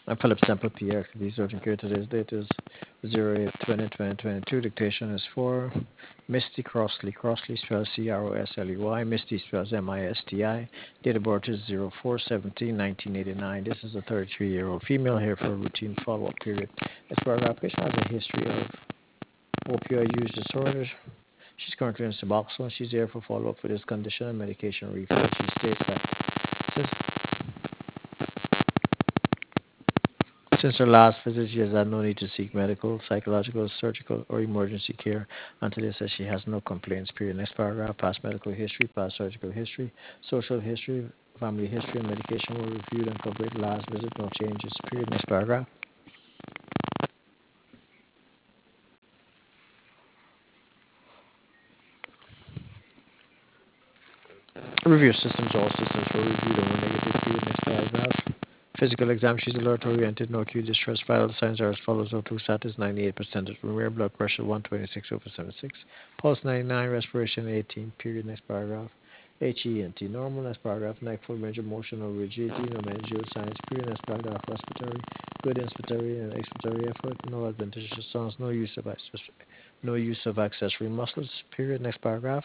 I'm Philip Sample PXB. Urgent care today's date is 08/20/2022. Dictation is for Misty Crossley. Crossley spells Crossley. Misty spells Misti. Date of birth is 04/17/1989. This is a 33-year-old female here for a routine follow-up period. This paragraph patient has a history of opioid use disorders. She's currently in Suboxone. She's here for follow-up for this condition and medication refill. She states that since Since her last visit, she has had no need to seek medical, psychological, surgical, or emergency care until they says she has no complaints. Period. Next paragraph: past medical history, past surgical history, social history, family history, and medication were reviewed and covered. Last visit, no changes. Period. Next paragraph: review systems. All systems were reviewed and were negative. Period. Next paragraph: physical exam. She's alert oriented, no acute distress. Vital signs are as follows: O2 status 98%, rare blood pressure 126/76, pulse 99, respiration 18. Period. Next paragraph: HENT normal. Next paragraph: neck full range of motion or rigidity, no managerial signs. Period. Next paragraph: respiratory good, inspiratory and expiratory effort, no adventitious sounds, no use of accessory muscles. Period. Next paragraph: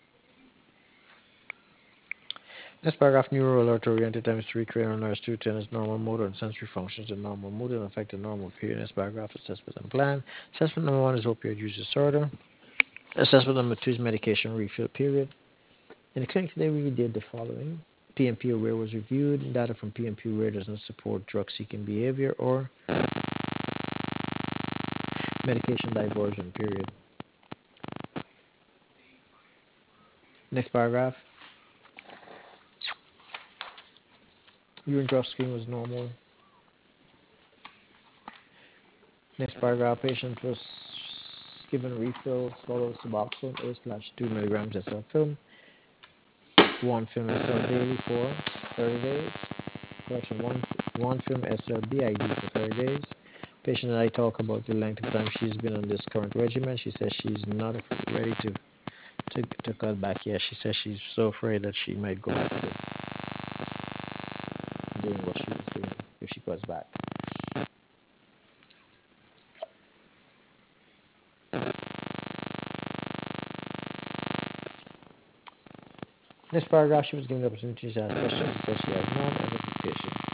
next paragraph: neuro alert oriented times 3, cranial nerves 210 is normal, motor and sensory functions in normal, mood and affected normal. Period. Next paragraph: assessment and plan. Assessment number 1 is opioid use disorder. Assessment number 2 is medication refill. Period. In the clinic today, we did the following. PMP aware was reviewed. Data from PMP aware does not support drug seeking behavior or medication diversion. Period. Next paragraph: urine drug screen was normal. Next paragraph: patient was given refill, swallow Suboxone A/2 milligrams SL film, one film SL daily for 30 days. Correction, one film SL BID for 30 days. Patient and I talk about the length of time she's been on this current regimen. She says she's not ready to cut back yet. She says she's so afraid that she might go back to doing what she was doing if she cuts back. Next paragraph: she was given the opportunity to ask questions. She says she has none. End of dictation.